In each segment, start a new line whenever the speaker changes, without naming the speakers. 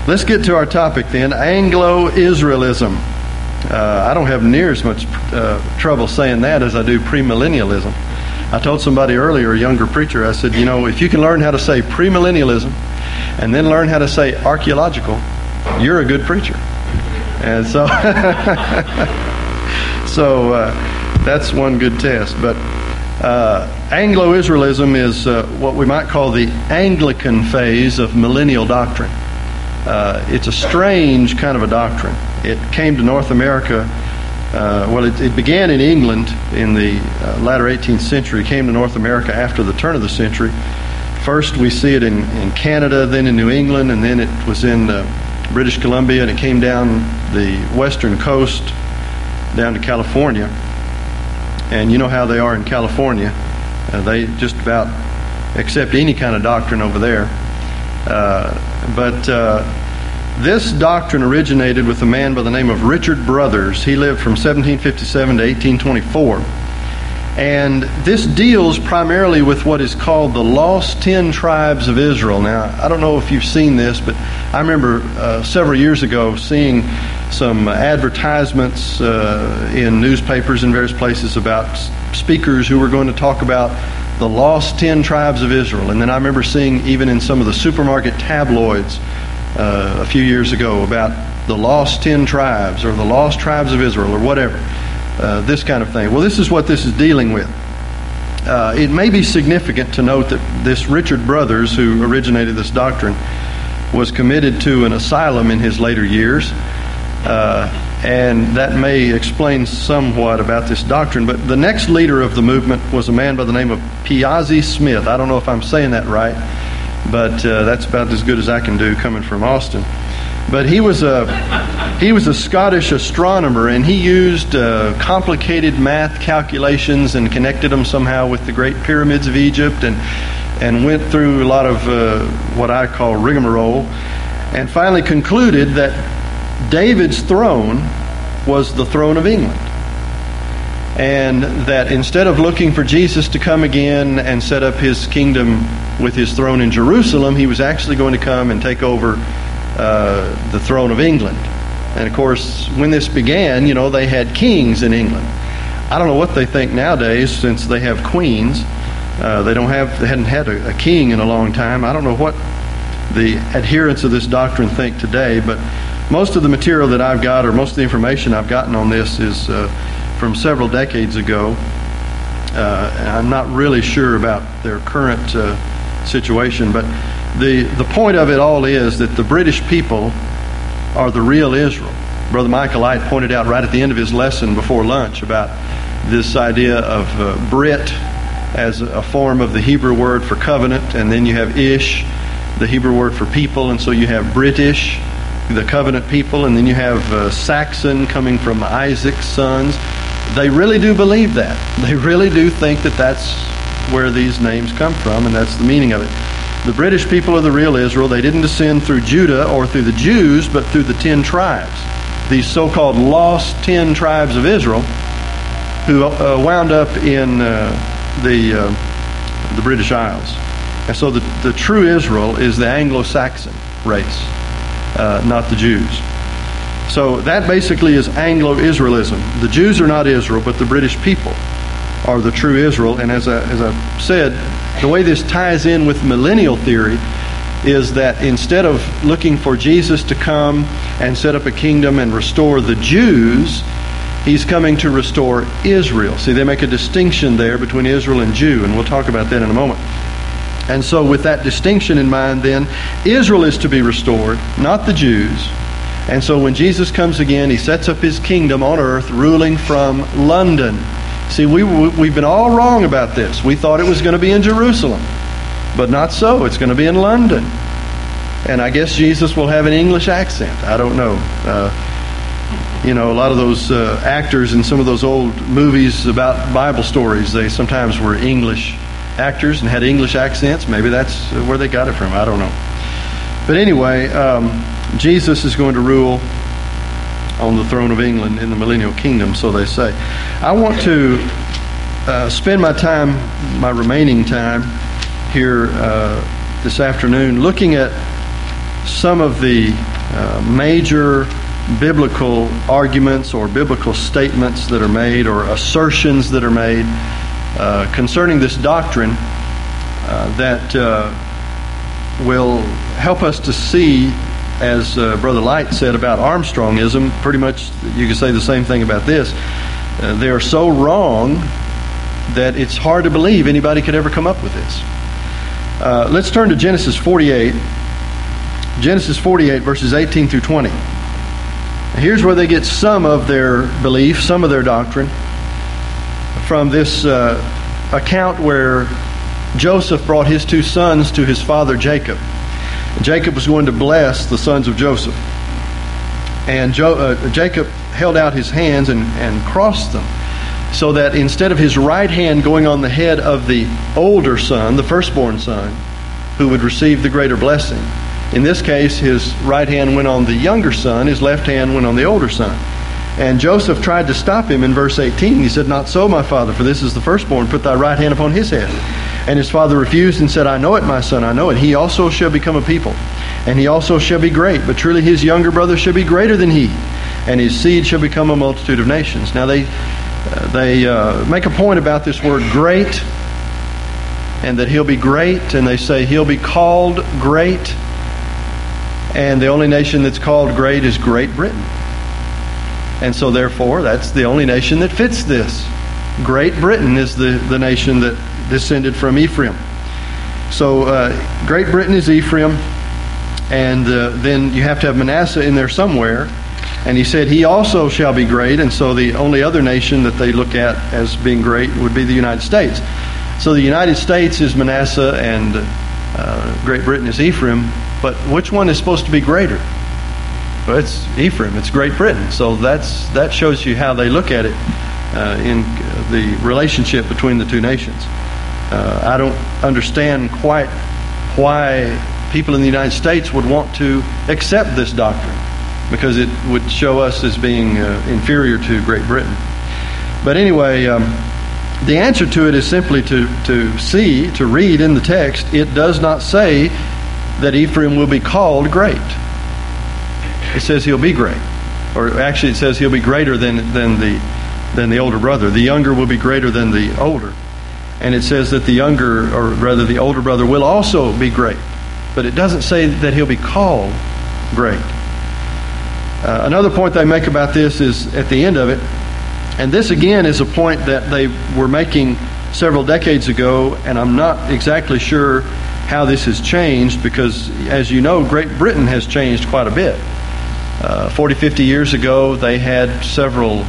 Let's get to our topic then, Anglo-Israelism. I don't have near as much trouble saying that as I do premillennialism. I told somebody earlier, a younger preacher, I said, if you can learn how to say premillennialism and then learn how to say archaeological, you're a good preacher. And so, that's one good test. But Anglo-Israelism is what we might call the Anglican phase of millennial doctrine. It's a strange kind of a doctrine. It came to North America, it began in England in the latter 18th century, came to North America after the turn of the century. First we see it in Canada, then in New England, and then it was in British Columbia, and it came down the western coast down to California. And you know how they are in California. They just about accept any kind of doctrine over there. But this doctrine originated with a man by the name of Richard Brothers. He lived from 1757 to 1824. And this deals primarily with what is called the Lost 10 Tribes of Israel. Now, I don't know if you've seen this, but I remember several years ago seeing some advertisements in newspapers and various places about speakers who were going to talk about the Lost 10 Tribes of Israel. And then I remember seeing even in some of the supermarket tabloids a few years ago about the Lost 10 Tribes or the Lost Tribes of Israel or whatever. This kind of thing. Well, this is what this is dealing with. It may be significant to note that this Richard Brothers, who originated this doctrine, was committed to an asylum in his later years. And that may explain somewhat about this doctrine. But the next leader of the movement was a man by the name of Piazzi Smith. I don't know if I'm saying that right, but that's about as good as I can do coming from Austin. But he was a Scottish astronomer, and he used complicated math calculations and connected them somehow with the great pyramids of Egypt, and went through a lot of what I call rigmarole, and finally concluded that David's throne was the throne of England, and that instead of looking for Jesus to come again and set up his kingdom with his throne in Jerusalem, he was actually going to come and take over the throne of England. And of course, when this began, they had kings in England. I don't know what they think nowadays, since they have queens. They hadn't had a king in a long time. I don't know what the adherents of this doctrine think today, but most of the material that I've got, or most of the information I've gotten on this, is from several decades ago. And I'm not really sure about their current situation, but the point of it all is that the British people are the real Israel. Brother Michael Light pointed out right at the end of his lesson before lunch about this idea of Brit as a form of the Hebrew word for covenant, and then you have Ish, the Hebrew word for people, and so you have British, the covenant people, and then you have Saxon coming from Isaac's sons. They really do believe that. They really do think that that's where these names come from, and that's the meaning of it. The British people are the real Israel. They didn't descend through Judah or through the Jews, but through the 10 tribes. These so-called lost 10 tribes of Israel, who wound up in the British Isles. And so the true Israel is the Anglo-Saxon race, not the Jews. So that basically is Anglo-Israelism. The Jews are not Israel, but the British people are the true Israel. And as I said, the way this ties in with millennial theory is that instead of looking for Jesus to come and set up a kingdom and restore the Jews, he's coming to restore Israel. See, they make a distinction there between Israel and Jew, and we'll talk about that in a moment. And so with that distinction in mind then, Israel is to be restored, not the Jews. And so when Jesus comes again, he sets up his kingdom on earth, ruling from London. See, we've been all wrong about this. We thought it was going to be in Jerusalem, but not so. It's going to be in London. And I guess Jesus will have an English accent. I don't know. A lot of those actors in some of those old movies about Bible stories, they sometimes were English actors and had English accents. Maybe that's where they got it from. I don't know. But anyway, Jesus is going to rule on the throne of England in the millennial kingdom, so they say. I want to spend my remaining time here this afternoon looking at some of the major biblical arguments or biblical statements that are made or assertions that are made concerning this doctrine that will help us to see, as Brother Light said about Armstrongism, pretty much you could say the same thing about this. They are so wrong that it's hard to believe anybody could ever come up with this. Let's turn to Genesis 48. Genesis 48, verses 18 through 20. Here's where they get some of their belief, some of their doctrine, from this account where Joseph brought his 2 sons to his father Jacob. Jacob was going to bless the sons of Joseph. And Jacob held out his hands and crossed them, so that instead of his right hand going on the head of the older son, the firstborn son, who would receive the greater blessing, in this case, his right hand went on the younger son, his left hand went on the older son. And Joseph tried to stop him in verse 18. He said, "Not so, my father, for this is the firstborn. Put thy right hand upon his head." And his father refused and said, "I know it, my son, I know it. He also shall become a people, and he also shall be great. But truly his younger brother shall be greater than he, and his seed shall become a multitude of nations." Now they make a point about this word great, and that he'll be great, and they say he'll be called great. And the only nation that's called great is Great Britain. And so therefore, that's the only nation that fits this. Great Britain is the nation that descended from Ephraim. So Great Britain is Ephraim, and then you have to have Manasseh in there somewhere. And he said he also shall be great, and so the only other nation that they look at as being great would be the United States. So the United States is Manasseh, and Great Britain is Ephraim. But which one is supposed to be greater? Well, it's Ephraim. It's Great Britain. So that shows you how they look at it in the relationship between the two nations. I don't understand quite why people in the United States would want to accept this doctrine, because it would show us as being inferior to Great Britain. But anyway, the answer to it is simply to read in the text. It does not say that Ephraim will be called great. It says he'll be great. Or actually it says he'll be greater than the older brother. The younger will be greater than the older. And it says that the older brother will also be great. But it doesn't say that he'll be called great. Another point they make about this is at the end of it, and this again is a point that they were making several decades ago, and I'm not exactly sure how this has changed, because as you know, Great Britain has changed quite a bit. 40, 50 years ago, they had several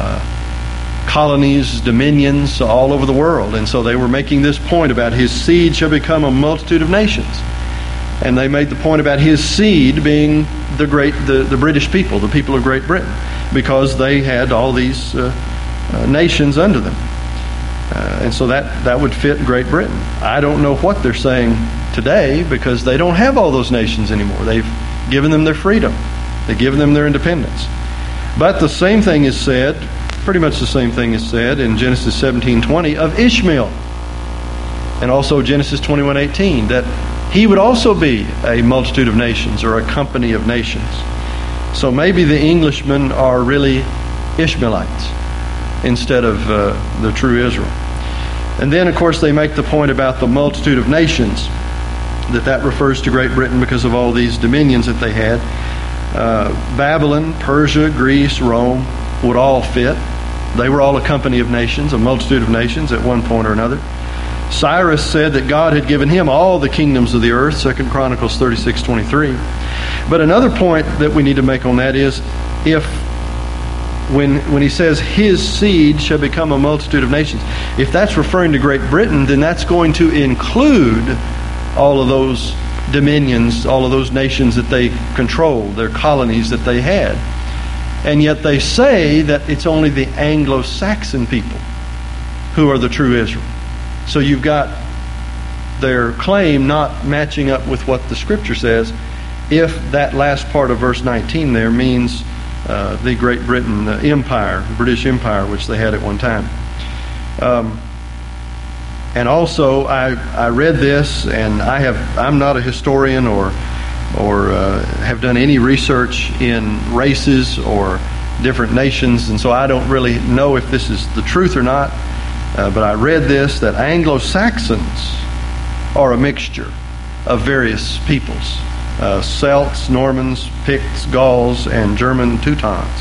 colonies, dominions all over the world, and so they were making this point about his seed shall become a multitude of nations. And they made the point about his seed being the British people, the people of Great Britain, because they had all these nations under them. And so that would fit Great Britain. I don't know what they're saying today, because they don't have all those nations anymore. They've given them their freedom. They've given them their independence. But the same thing is said, pretty much the same thing is said in Genesis 17:20 of Ishmael. And also Genesis 21:18, that he would also be a multitude of nations, or a company of nations. So maybe the Englishmen are really Ishmaelites instead of the true Israel. And then, of course, they make the point about the multitude of nations, that refers to Great Britain because of all these dominions that they had. Babylon, Persia, Greece, Rome would all fit. They were all a company of nations, a multitude of nations at one point or another. Cyrus said that God had given him all the kingdoms of the earth, 2 Chronicles 36:23. But another point that we need to make on that is, when he says his seed shall become a multitude of nations, if that's referring to Great Britain, then that's going to include all of those dominions, all of those nations that they controlled, their colonies that they had. And yet they say that it's only the Anglo-Saxon people who are the true Israel. So you've got their claim not matching up with what the Scripture says, if that last part of verse 19 there means the Great Britain Empire, the British Empire, which they had at one time. And also, I read this, and I'm not a historian or have done any research in races or different nations, and so I don't really know if this is the truth or not. But I read this, that Anglo-Saxons are a mixture of various peoples. Celts, Normans, Picts, Gauls, and German Teutons.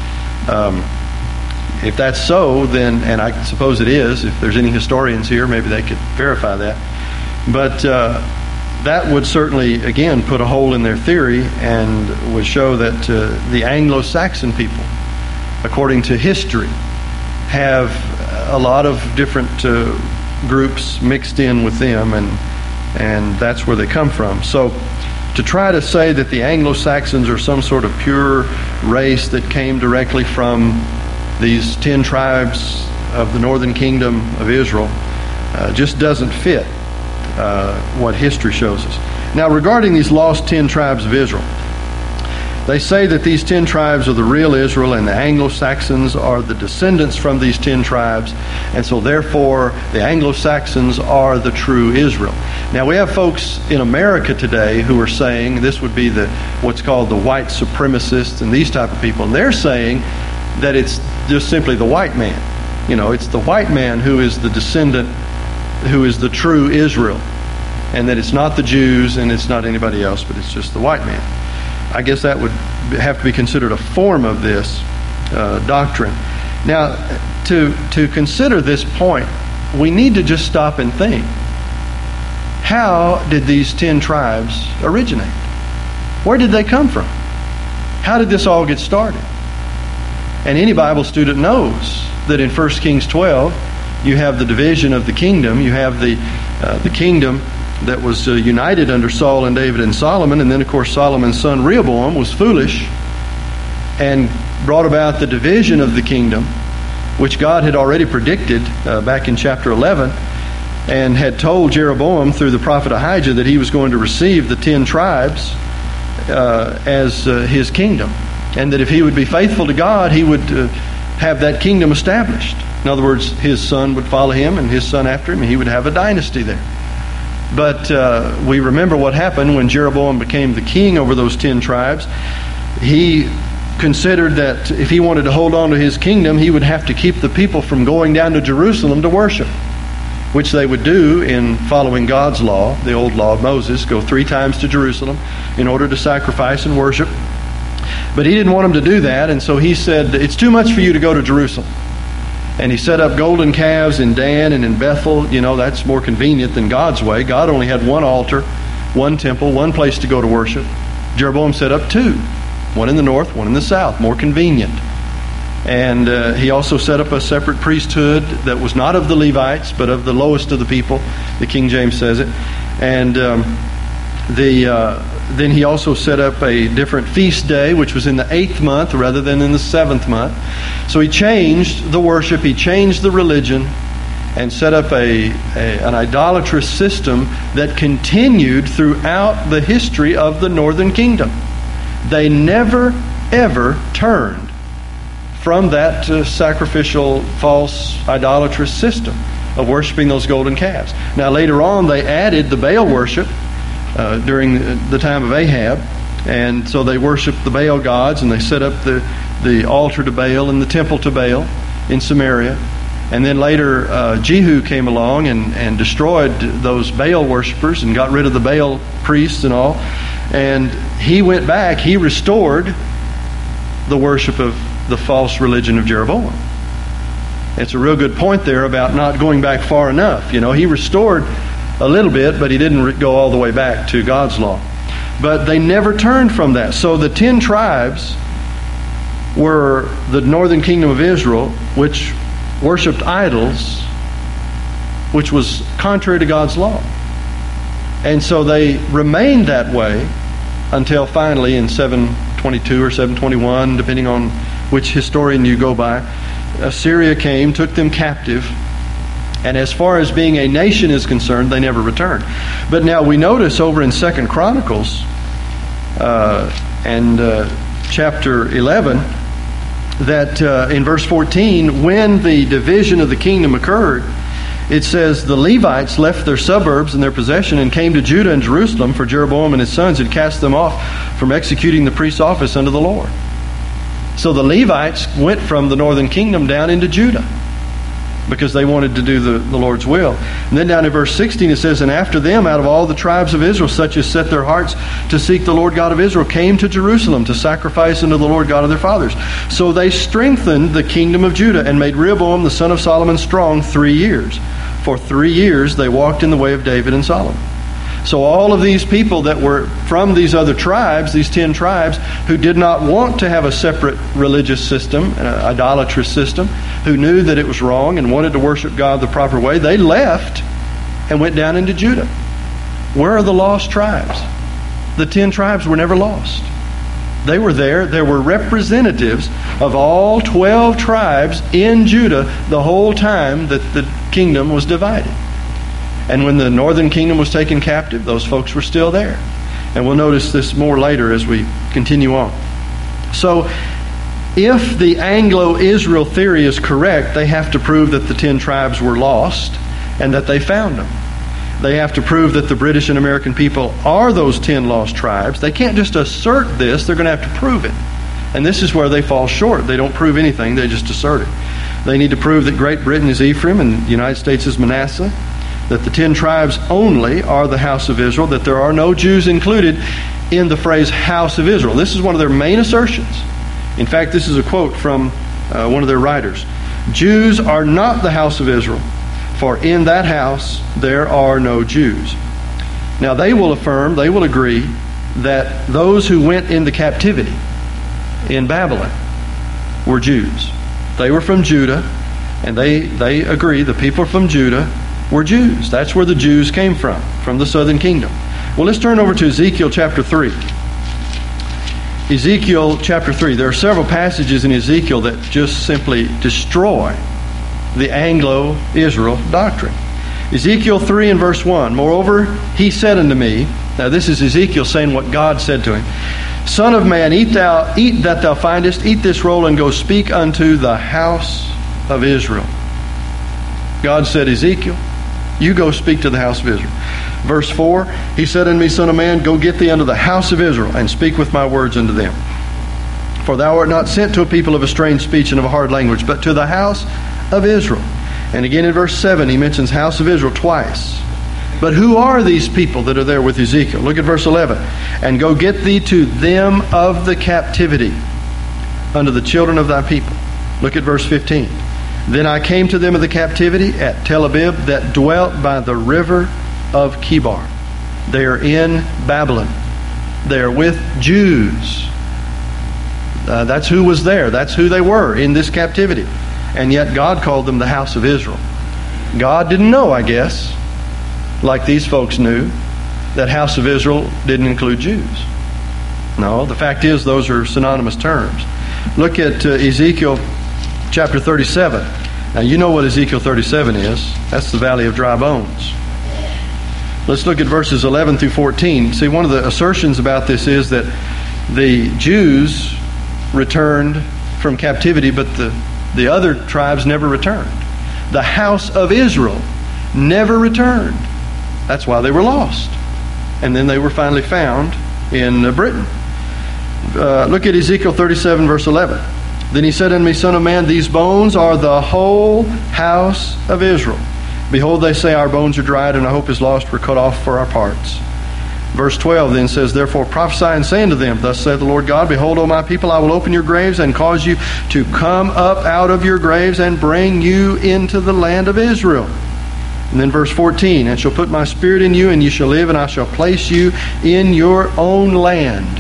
If that's so, then, and I suppose it is, if there's any historians here, maybe they could verify that. But that would certainly, again, put a hole in their theory and would show that the Anglo-Saxon people, according to history, have a lot of different groups mixed in with them, and that's where they come from. So to try to say that the Anglo-Saxons are some sort of pure race that came directly from these 10 tribes of the northern kingdom of Israel just doesn't fit what history shows us. Now, regarding these lost 10 tribes of Israel, they say that these 10 tribes are the real Israel, and the Anglo-Saxons are the descendants from these 10 tribes, and so therefore the Anglo-Saxons are the true Israel. Now, we have folks in America today who are saying this would be what's called the white supremacists and these type of people, and they're saying that it's just simply the white man. You know, it's the white man who is the descendant, who is the true Israel, and that it's not the Jews and it's not anybody else, but it's just the white man. I guess that would have to be considered a form of this doctrine. Now, to consider this point, we need to just stop and think. How did these 10 tribes originate? Where did they come from? How did this all get started? And any Bible student knows that in 1 Kings 12, you have the division of the kingdom. You have the kingdom that was united under Saul and David and Solomon. And then, of course, Solomon's son Rehoboam was foolish and brought about the division of the kingdom, which God had already predicted back in chapter 11, and had told Jeroboam through the prophet Ahijah that he was going to receive the 10 tribes as his kingdom, and that if he would be faithful to God, he would have that kingdom established. In other words, his son would follow him, and his son after him, and he would have a dynasty there. But we remember what happened when Jeroboam became the king over those 10 tribes. He considered that if he wanted to hold on to his kingdom, he would have to keep the people from going down to Jerusalem to worship, which they would do in following God's law, the old law of Moses, go 3 times to Jerusalem in order to sacrifice and worship. But he didn't want them to do that, and so he said, it's too much for you to go to Jerusalem. And he set up golden calves in Dan and in Bethel. You know, that's more convenient than God's way. God only had one altar, one temple, one place to go to worship. Jeroboam set up 2, one in the north, one in the south, more convenient. And he also set up a separate priesthood that was not of the Levites, but of the lowest of the people. The King James says it. And then he also set up a different feast day, which was in the 8th month rather than in the 7th month. So he changed the worship, he changed the religion, and set up an idolatrous system that continued throughout the history of the northern kingdom. They never, ever turned from that sacrificial, false, idolatrous system of worshiping those golden calves. Now later on they added the Baal worship during the time of Ahab, and so they worshiped the Baal gods, and they set up the altar to Baal and the temple to Baal in Samaria. And then later Jehu came along and destroyed those Baal worshipers and got rid of the Baal priests and all, and he went back, he restored the worship of the false religion of Jeroboam. It's a real good point there about not going back far enough. You know, he restored a little bit, but he didn't go all the way back to God's law. But they never turned from that. So the 10 tribes were the northern kingdom of Israel, which worshipped idols, which was contrary to God's law. And so they remained that way until finally in 722 or 721, depending on which historian you go by, Assyria came, took them captive, and as far as being a nation is concerned, they never returned. But now we notice over in 2 Chronicles chapter 11 that in verse 14, when the division of the kingdom occurred, it says, the Levites left their suburbs and their possession and came to Judah and Jerusalem, for Jeroboam and his sons had cast them off from executing the priest's office unto the Lord. So the Levites went from the northern kingdom down into Judah because they wanted to do the Lord's will. And then down in verse 16 it says, and after them, out of all the tribes of Israel, such as set their hearts to seek the Lord God of Israel, came to Jerusalem to sacrifice unto the Lord God of their fathers. So they strengthened the kingdom of Judah and made Rehoboam the son of Solomon strong 3 years. For 3 years they walked in the way of David and Solomon. So all of these people that were from these other tribes, these 10 tribes, who did not want to have a separate religious system, an idolatrous system, who knew that it was wrong and wanted to worship God the proper way, they left and went down into Judah. Where are the lost tribes? The 10 tribes were never lost. They were there. There were representatives of all 12 tribes in Judah the whole time that the kingdom was divided. And when the northern kingdom was taken captive, those folks were still there. And we'll notice this more later as we continue on. So, if the Anglo-Israel theory is correct, they have to prove that the 10 tribes were lost and that they found them. They have to prove that the British and American people are those 10 lost tribes. They can't just assert this, they're going to have to prove it. And this is where they fall short. They don't prove anything, they just assert it. They need to prove that Great Britain is Ephraim and the United States is Manasseh, that the 10 tribes only are the house of Israel, that there are no Jews included in the phrase house of Israel. This is one of their main assertions. In fact, this is a quote from one of their writers. Jews are not the house of Israel, for in that house there are no Jews. Now they will affirm, they will agree, that those who went into captivity in Babylon were Jews. They were from Judah, and they agree the people from Judah were Jews. That's where the Jews came from the southern kingdom. Well, let's turn over to Ezekiel chapter 3. Ezekiel chapter 3. There are several passages in Ezekiel that just simply destroy the Anglo-Israel doctrine. Ezekiel 3 and verse 1. Moreover, he said unto me, now this is Ezekiel saying what God said to him, Son of man, eat that thou findest, eat this roll, and go speak unto the house of Israel. God said, Ezekiel, you go speak to the house of Israel. Verse 4, he said unto me, Son of man, go get thee unto the house of Israel, and speak with my words unto them. For thou art not sent to a people of a strange speech and of a hard language, but to the house of Israel. And again in verse 7, he mentions house of Israel twice. But who are these people that are there with Ezekiel? Look at verse 11. And go get thee to them of the captivity, unto the children of thy people. Look at verse 15. Then I came to them of the captivity at Tel Abib, that dwelt by the river of Chebar. They are in Babylon. They are with Jews. That's who was there. That's who they were in this captivity. And yet God called them the house of Israel. God didn't know, I guess, like these folks knew, that house of Israel didn't include Jews. No, the fact is those are synonymous terms. Look at Ezekiel chapter 37. Now you know what Ezekiel 37 is. That's the valley of dry bones. Let's look at verses 11 through 14. See, one of the assertions about this is that the Jews returned from captivity, but the other tribes never returned. The house of Israel never returned. That's why they were lost. And then they were finally found in Britain. Look at Ezekiel 37 verse 11. Then he said unto me, Son of man, these bones are the whole house of Israel. Behold, they say, our bones are dried, and our hope is lost. We're cut off for our parts. Verse 12 then says, Therefore prophesy and say unto them, Thus saith the Lord God, Behold, O my people, I will open your graves and cause you to come up out of your graves and bring you into the land of Israel. And then verse 14, And shall put my spirit in you, and you shall live, and I shall place you in your own land.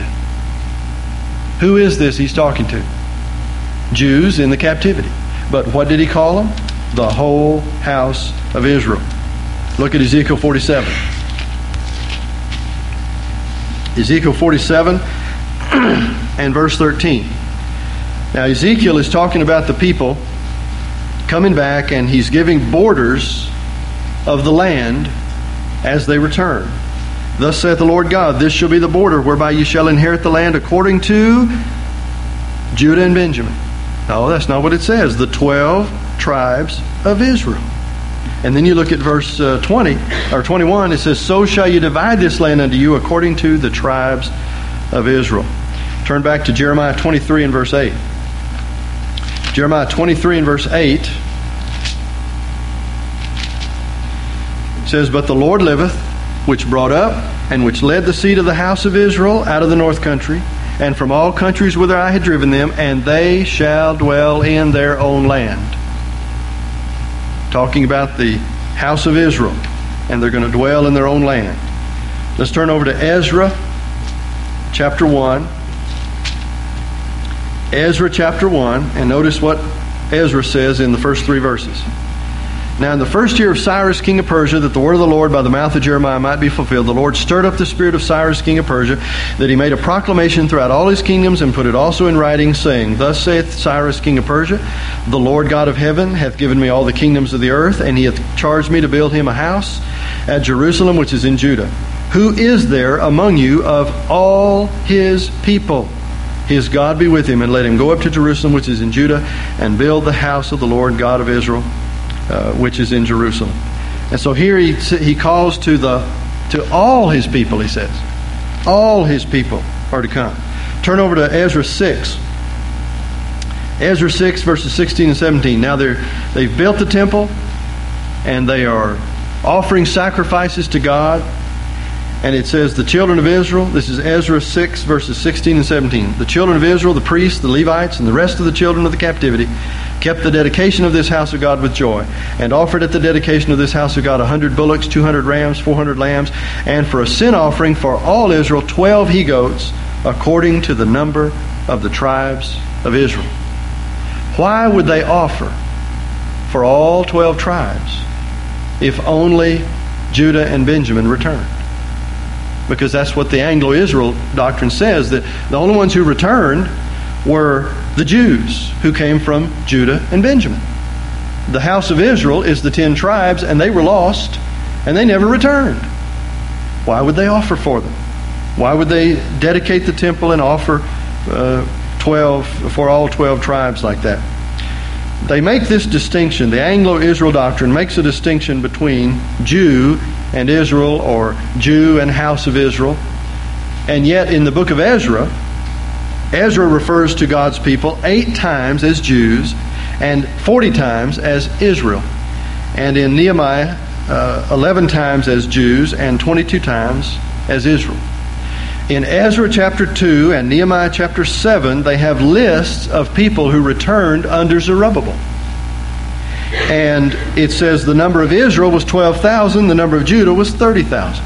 Who is this he's talking to? Jews in the captivity. But what did he call them? The whole house of Israel. Look at Ezekiel 47. Ezekiel 47 and verse 13. Now Ezekiel is talking about the people coming back, and he's giving borders of the land as they return. Thus saith the Lord God, This shall be the border whereby you shall inherit the land according to Judah and Benjamin. No, that's not what it says. The 12 tribes of Israel. And then you look at verse 20 or 21. It says, "So shall you divide this land unto you according to the tribes of Israel." Turn back to Jeremiah 23 and verse 8. Jeremiah 23 and verse 8 says, "But the Lord liveth, which brought up and which led the seed of the house of Israel out of the north country, and from all countries whither I had driven them, and they shall dwell in their own land." Talking about the house of Israel, and they're going to dwell in their own land. Let's turn over to Ezra chapter 1. Ezra chapter 1, and notice what Ezra says in the first 3 verses. "Now in the first year of Cyrus king of Persia, that the word of the Lord by the mouth of Jeremiah might be fulfilled, the Lord stirred up the spirit of Cyrus king of Persia, that he made a proclamation throughout all his kingdoms, and put it also in writing, saying, Thus saith Cyrus king of Persia, the Lord God of heaven hath given me all the kingdoms of the earth, and he hath charged me to build him a house at Jerusalem, which is in Judah. Who is there among you of all his people? His God be with him, and let him go up to Jerusalem, which is in Judah, and build the house of the Lord God of Israel, which is in Jerusalem." And so here he calls to all his people, he says. All his people are to come. Turn over to Ezra 6. Ezra 6, verses 16 and 17. Now they've built the temple, and they are offering sacrifices to God. And it says, the children of Israel, this is Ezra 6, verses 16 and 17. "The children of Israel, the priests, the Levites, and the rest of the children of the captivity, kept the dedication of this house of God with joy, and offered at the dedication of this house of God 100 bullocks, 200 rams, 400 lambs, and for a sin offering for all Israel 12 he-goats, according to the number of the tribes of Israel." Why would they offer for all 12 tribes if only Judah and Benjamin returned? Because that's what the Anglo-Israel doctrine says, that the only ones who returned were the Jews who came from Judah and Benjamin. The house of Israel is the 10 tribes, and they were lost, and they never returned. Why would they offer for them? Why would they dedicate the temple and offer 12 for all 12 tribes like that? They make this distinction. The Anglo-Israel doctrine makes a distinction between Jew and Israel, or Jew and house of Israel. And yet in the book of Ezra, Ezra refers to God's people 8 times as Jews and 40 times as Israel. And in Nehemiah, 11 times as Jews and 22 times as Israel. In Ezra chapter 2 and Nehemiah chapter 7, they have lists of people who returned under Zerubbabel. And it says the number of Israel was 12,000, the number of Judah was 30,000.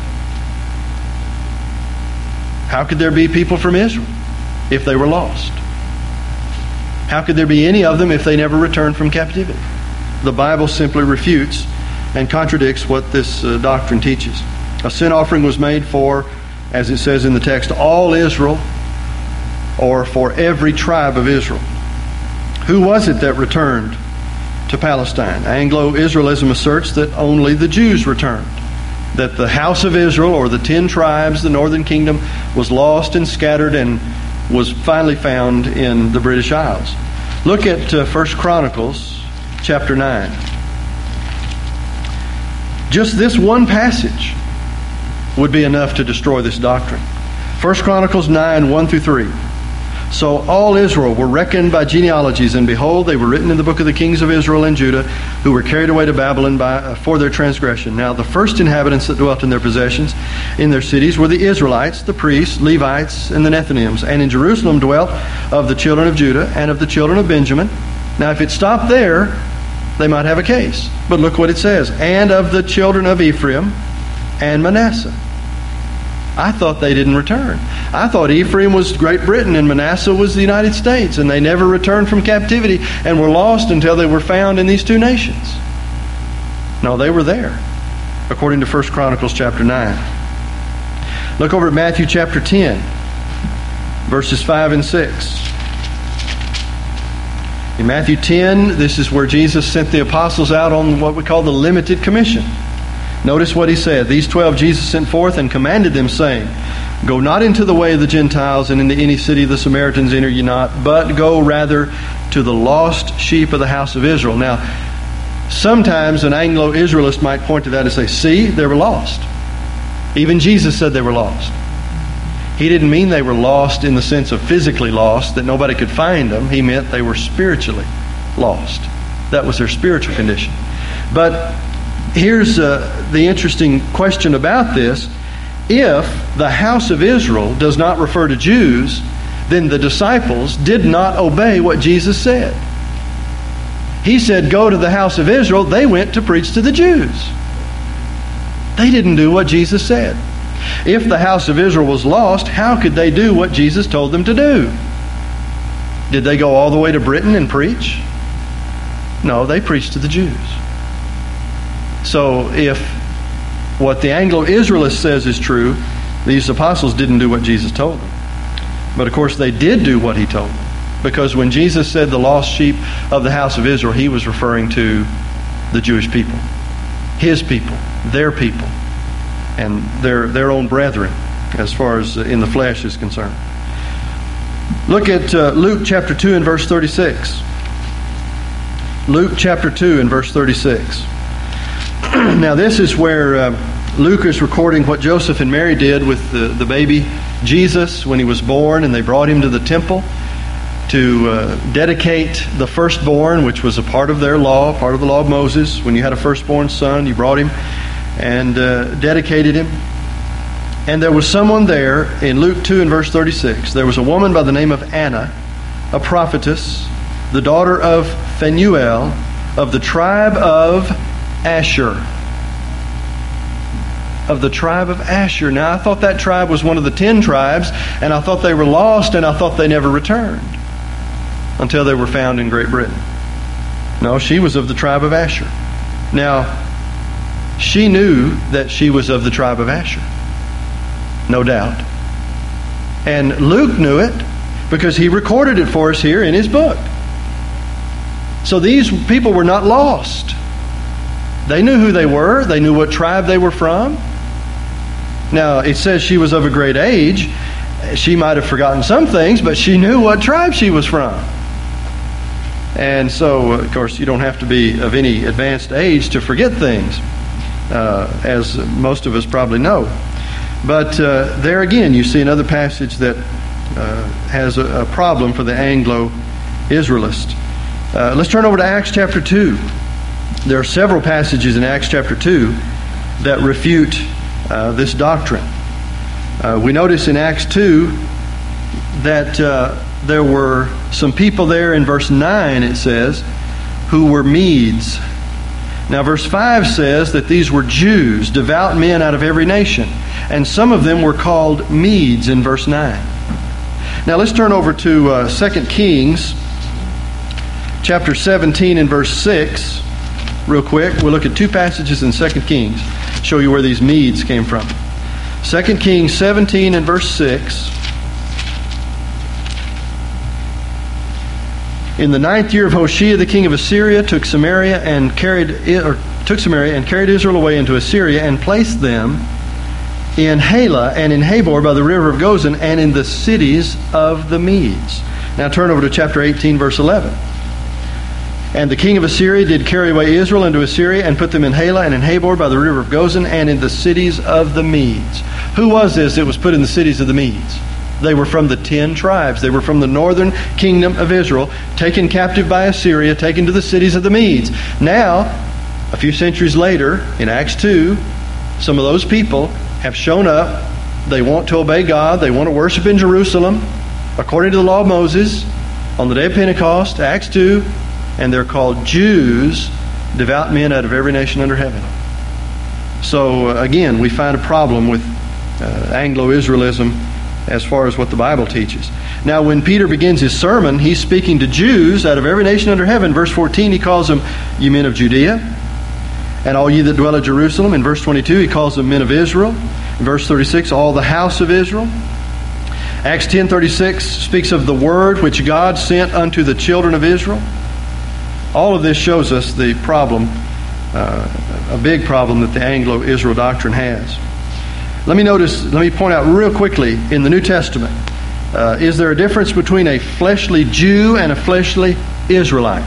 How could there be people from Israel if they were lost? How could there be any of them if they never returned from captivity? The Bible simply refutes and contradicts what this doctrine teaches. A sin offering was made for, as it says in the text, all Israel, or for every tribe of Israel. Who was it that returned to Palestine? Anglo-Israelism asserts that only the Jews returned. That the house of Israel, or the 10 tribes, the northern kingdom, was lost and scattered and was finally found in the British Isles. Look at 1 Chronicles chapter 9. Just this one passage would be enough to destroy this doctrine. 1 Chronicles 9, 1 through 3. "So all Israel were reckoned by genealogies, and behold, they were written in the book of the kings of Israel and Judah, who were carried away to Babylon for their transgression. Now the first inhabitants that dwelt in their possessions, in their cities, were the Israelites, the priests, Levites, and the Nethinims. And in Jerusalem dwelt of the children of Judah and of the children of Benjamin." Now if it stopped there, they might have a case. But look what it says. "And of the children of Ephraim and Manasseh." I thought they didn't return. I thought Ephraim was Great Britain and Manasseh was the United States, and they never returned from captivity and were lost until they were found in these 2 nations. No, they were there, according to 1 Chronicles chapter 9. Look over at Matthew chapter 10, verses 5 and 6. In Matthew 10, this is where Jesus sent the apostles out on what we call the limited commission. Notice what he said. "These 12 Jesus sent forth and commanded them, saying, Go not into the way of the Gentiles, and into any city of the Samaritans enter ye not, but go rather to the lost sheep of the house of Israel." Now, Sometimes an Anglo-Israelist might point to that and say, see, they were lost. Even Jesus said they were lost. He didn't mean they were lost in the sense of physically lost, that nobody could find them. He meant they were spiritually lost. That was their spiritual condition. But here's the interesting question about this. If the house of Israel does not refer to Jews, then the disciples did not obey what Jesus said. He said, go to the house of Israel. They went to preach to the Jews. They didn't do what Jesus said. If the house of Israel was lost, how could they do what Jesus told them to do? Did they go all the way to Britain and preach? No, they preached to the Jews. So if what the Anglo-Israelist says is true, these apostles didn't do what Jesus told them. But of course they did do what He told them. Because when Jesus said the lost sheep of the house of Israel, He was referring to the Jewish people. His people, their people, and their own brethren, as far as in the flesh is concerned. Look at Luke chapter 2 and verse 36. Luke chapter 2 and verse 36. Now this is where Luke is recording what Joseph and Mary did with the baby Jesus when He was born, and they brought Him to the temple to dedicate the firstborn, which was a part of their law, part of the law of Moses. When you had a firstborn son, you brought him and dedicated him. And there was someone there in Luke 2 and verse 36. There was a woman by the name of Anna, a prophetess, the daughter of Phanuel, of the tribe of Asher. Of the tribe of Asher. Now, I thought that tribe was one of the 10 tribes, and I thought they were lost, and I thought they never returned until they were found in Great Britain. No, she was of the tribe of Asher. Now, she knew that she was of the tribe of Asher. No doubt. And Luke knew it because he recorded it for us here in his book. So these people were not lost. They knew who they were. They knew what tribe they were from. Now, it says she was of a great age. She might have forgotten some things, but she knew what tribe she was from. And so, of course, you don't have to be of any advanced age to forget things, as most of us probably know. But there again, you see another passage that has a problem for the Anglo-Israelist. Let's turn over to Acts chapter 2. There are several passages in Acts chapter 2 that refute this doctrine. We notice in Acts 2 that there were some people there in verse 9, it says, who were Medes. Now verse 5 says that these were Jews, devout men out of every nation. And some of them were called Medes in verse 9. Now let's turn over to 2 Kings chapter 17 and verse 6. Real quick, we'll look at two passages in 2 Kings, show you where these Medes came from. 2 Kings 17 and verse 6. In the 9th year of Hoshea, the king of Assyria took Samaria and carried Israel away into Assyria and placed them in Halah and in Habor by the river of Gozan and in the cities of the Medes. Now turn over to chapter 18, verse 11. And the king of Assyria did carry away Israel into Assyria and put them in Halah and in Habor by the river of Gozan and in the cities of the Medes. Who was this that was put in the cities of the Medes? They were from the 10 tribes. They were from the northern kingdom of Israel, taken captive by Assyria, taken to the cities of the Medes. Now, a few centuries later, in Acts 2, some of those people have shown up. They want to obey God. They want to worship in Jerusalem, according to the law of Moses, on the day of Pentecost, Acts 2, and they're called Jews, devout men out of every nation under heaven. So, again, we find a problem with Anglo-Israelism as far as what the Bible teaches. Now, when Peter begins his sermon, he's speaking to Jews out of every nation under heaven. Verse 14, he calls them, "You men of Judea, and all ye that dwell at Jerusalem." In verse 22, he calls them men of Israel. In verse 36, all the house of Israel. Acts 10:36 speaks of the word which God sent unto the children of Israel. All of this shows us the problem, a big problem that the Anglo-Israel doctrine has. Let me point out real quickly in the New Testament, is there a difference between a fleshly Jew and a fleshly Israelite?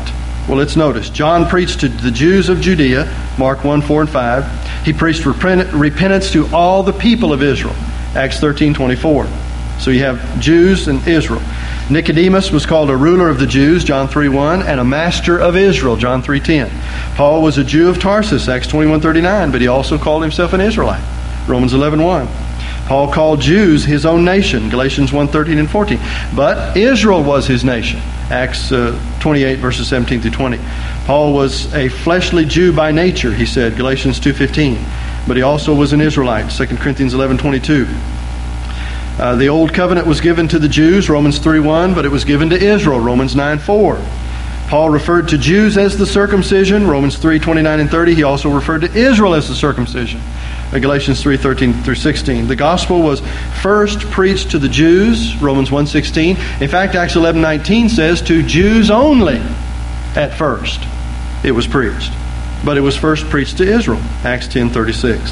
Well, let's notice. John preached to the Jews of Judea, Mark 1, 4, and 5. He preached repentance to all the people of Israel, Acts 13, 24. So you have Jews and Israel. Nicodemus was called a ruler of the Jews, John 3:1, and a master of Israel, John 3:10. Paul was a Jew of Tarsus, Acts 21:39, but he also called himself an Israelite, Romans 11:1. Paul called Jews his own nation, Galatians 1:13 and 14. But Israel was his nation, Acts 28, verses 17 through 20. Paul was a fleshly Jew by nature, he said, Galatians 2:15. But he also was an Israelite, 2 Corinthians 11:22. The Old Covenant was given to the Jews, Romans 3:1, but it was given to Israel, Romans 9:4. Paul referred to Jews as the circumcision, Romans 3:29 and 30. He also referred to Israel as the circumcision, Galatians 3:13 through 16. The gospel was first preached to the Jews, Romans 1:16. In fact, Acts 11:19 says to Jews only at first it was preached. But it was first preached to Israel, Acts 10:36.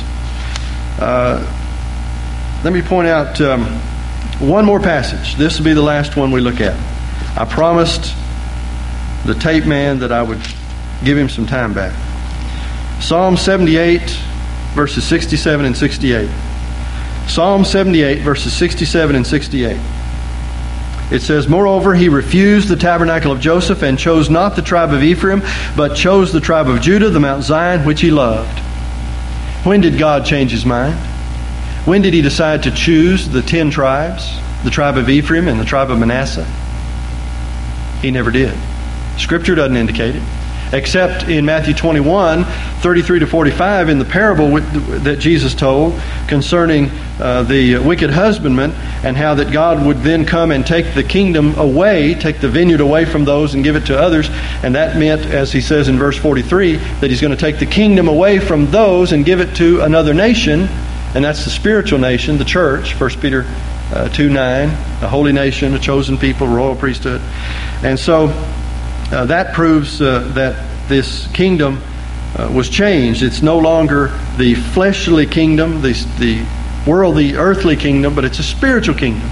Let me point out one more passage. This will be the last one we look at. I promised the tape man that I would give him some time back. Psalm 78, verses 67 and 68. Psalm 78, verses 67 and 68. It says, "Moreover, he refused the tabernacle of Joseph and chose not the tribe of Ephraim, but chose the tribe of Judah, the Mount Zion, which he loved." When did God change his mind? When did he decide to choose the 10 tribes, the tribe of Ephraim and the tribe of Manasseh? He never did. Scripture doesn't indicate it, except in Matthew 21, 33 to 45, in the parable that Jesus told concerning the wicked husbandman, and how that God would then come and take the kingdom away, take the vineyard away from those and give it to others. And that meant, as he says in verse 43, that he's going to take the kingdom away from those and give it to another nation. And that's the spiritual nation, the church, 1 Peter 2:9, a holy nation, a chosen people, royal priesthood. And so that proves that this kingdom was changed. It's no longer the fleshly kingdom, the worldly, earthly kingdom, but it's a spiritual kingdom,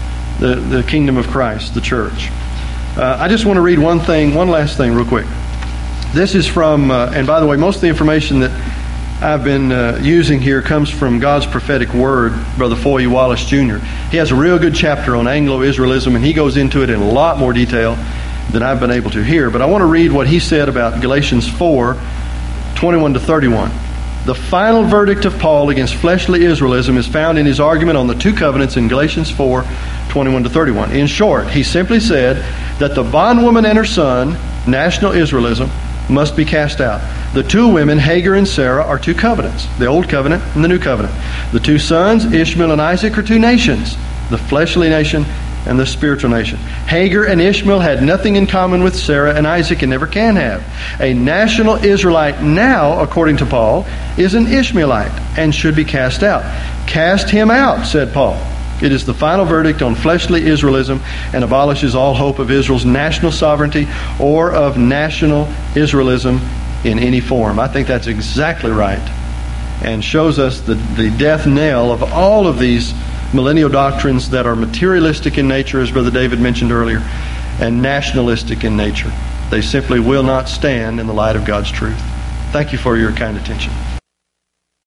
the kingdom of Christ, the church. I just want to read one last thing real quick. This is from, and by the way, most of the information that I've been using here comes from God's Prophetic Word, Brother Foy Wallace Jr. He has a real good chapter on Anglo-Israelism, and he goes into it in a lot more detail than I've been able to here. But I want to read what he said about Galatians 4, 21 to 31. The final verdict of Paul against fleshly Israelism is found in his argument on the two covenants in Galatians 4, 21 to 31. In short, he simply said that the bondwoman and her son, national Israelism, must be cast out. The two women, Hagar and Sarah, are two covenants, the Old Covenant and the New Covenant. The two sons, Ishmael and Isaac, are two nations, the fleshly nation and the spiritual nation. Hagar and Ishmael had nothing in common with Sarah and Isaac and never can have. A national Israelite now, according to Paul, is an Ishmaelite and should be cast out. Cast him out, said Paul. It is the final verdict on fleshly Israelism and abolishes all hope of Israel's national sovereignty or of national Israelism in any form. I think that's exactly right, and shows us the death knell of all of these millennial doctrines that are materialistic in nature, as Brother David mentioned earlier, and nationalistic in nature. They simply will not stand in the light of God's truth. Thank you for your kind attention.